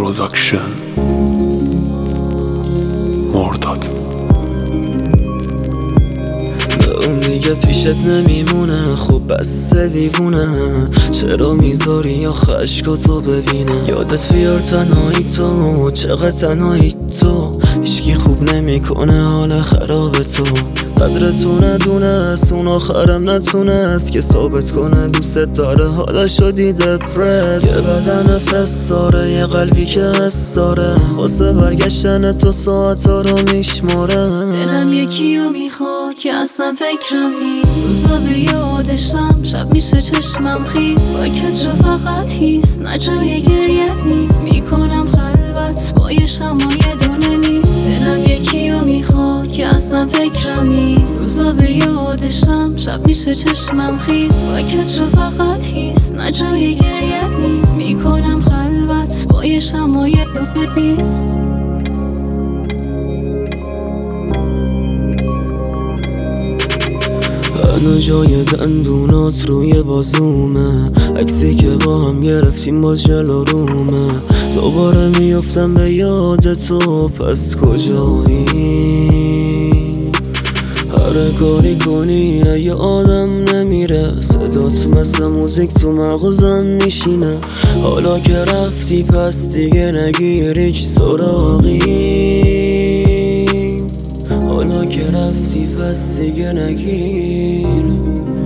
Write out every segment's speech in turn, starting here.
پروداکشن مرداد. دیگه پیشت نمیمونه، خب بس دیوونه. چرا میذاری یا خشکاتو ببینه؟ یادت بیار تنهایی تو، چقدر تنهایی تو. هیچکی خوب نمیکنه حال خراب تو. قدرتو ندونست، اون آخرم نتونست که ثابت کنه دوست داره. حالا شدی دپرس، یه بدن فساره، یه قلبی که حس داره. واسه برگشتن تو ساعتا رو میشماره. دلم یکیو میخواد که اصلا فکرم نیست. روزا به یادشم، شب میشه چشمم خیس. ساکت شو فقط هیس، نه جای گریت نیست. میکنم خلوت با یه شمع یه دونه نیست. دلم یکیو میخواد که اصلا فکرم نیست. روزا به یادشم، شب میشه چشمم خیس. ساکت شو فقط هیس، نه جای گریت نیست. میکنم خلوت با یه شمع یه دونه نیست. هنو جای دندونات روی بازومه، عکسی که با هم گرفتیم باز جلو رومه. دوباره میافتم به یاد تو، پس کجایی؟ هر کاری کنی یه آدم نمیره. صدات مثل موزیک تو مغزم میشینه. حالا که رفتی پس دیگه نگیر هیچ سراغی. حالا که رفتی پس دیگه نگیر.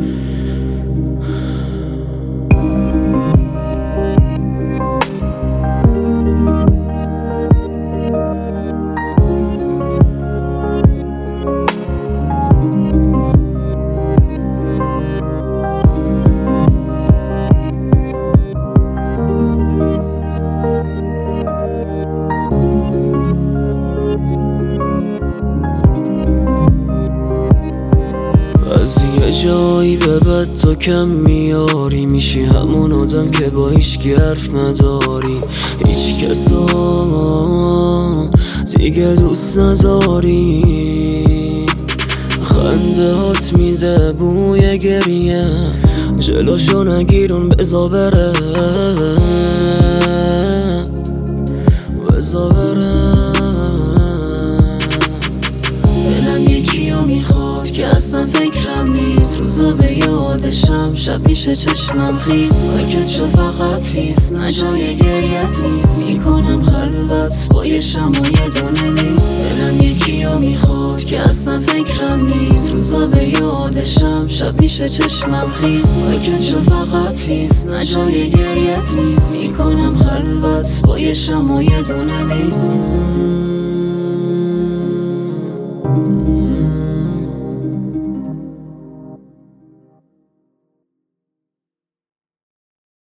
از یه جایی به بعد تو کم میاری، میشی همون آدم که با هیچکی حرف نداری. هیچ کسا دیگه دوست نداری. خنده هات میده بوی گریه، جلوشو نگیرون بزا بره. بزا بره. دلم یکیو میخواد که اصلا فکرم نیست. روزا به یادشم، شب میشه چشمم خیس. ساکت شو فقط هیس، نه جای گریت نیست. میکنم خلوت با یه شمع یه دونه نیست. دلم یکیو میخواد که اصلا فکرم نیست. روزا به یادشم، شب میشه چشمم خیس. ساکت شو فقط هیس، نه جای گریت نیست. میکنم خلوت با یه شمع یه دونه نیست.